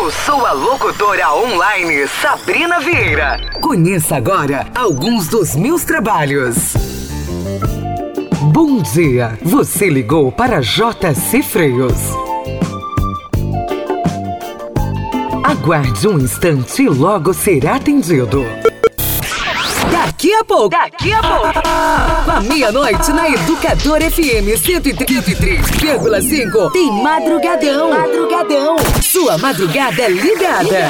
Eu sou a locutora online Sabrina Vieira. Conheça agora alguns dos meus trabalhos. Bom dia, você ligou para JC Freios. Aguarde um instante e logo será atendido. Daqui a pouco, à meia-noite na Educador FM 133,5 tem Madrugadão. Sua madrugada ligada.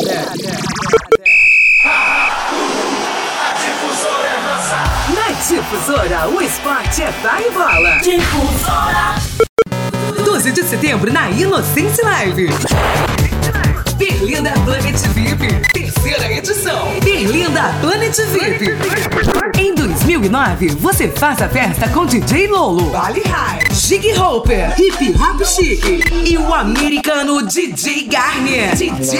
Na Difusora, o esporte é vai e bola. Difusora. 12 de setembro na Inocência Live. Berlinda Planet VIP, terceira edição. Berlinda Planet VIP. Em 2009, você faz a festa com DJ Lolo, Bali High, Jig Hopper, Hip Hop Chic e o americano DJ Garner.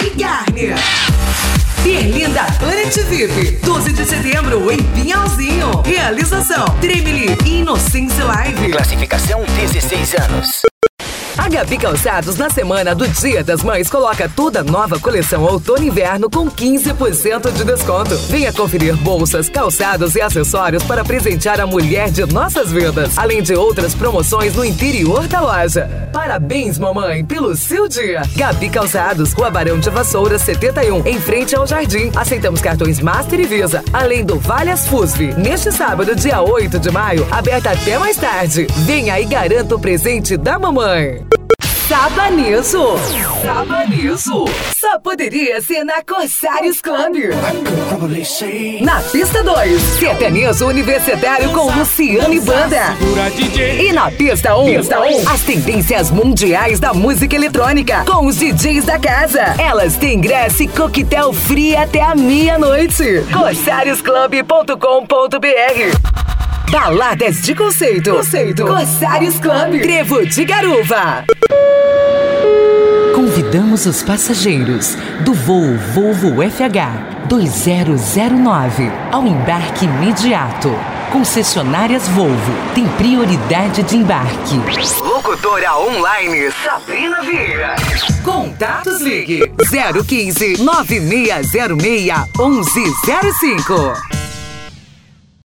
Berlinda Planet VIP, 12 de setembro em Pinhalzinho. Realização Tremeli Inocência Live. Classificação 16 anos. A Gabi Calçados, na semana do Dia das Mães, coloca toda a nova coleção outono e inverno com 15% de desconto. Venha conferir bolsas, calçados e acessórios para presentear a mulher de nossas vidas, além de outras promoções no interior da loja. Parabéns, mamãe, pelo seu dia. Gabi Calçados, Rua Barão de Vassoura, 71, em frente ao Jardim. Aceitamos cartões Master e Visa, além do Valias FUSV. Neste sábado, dia 8 de maio, aberta até mais tarde. Venha e garanta o presente da mamãe. Sabanizo. Só poderia ser na Corsários Club. Na pista 2, Sertanejo Universitário com Luciano e Banda. E na pista 1, as tendências mundiais da música eletrônica com os DJs da casa. Elas têm ingresso e coquetel free até a meia-noite. corsariosclub.com.br. Baladas de conceito. Corsários Club. Trevo de Garuva. Convidamos os passageiros do voo Volvo FH 2009 ao embarque imediato. Concessionárias Volvo tem prioridade de embarque. Locutora online Sabrina Vieira. Contatos, ligue 015 9606 1105.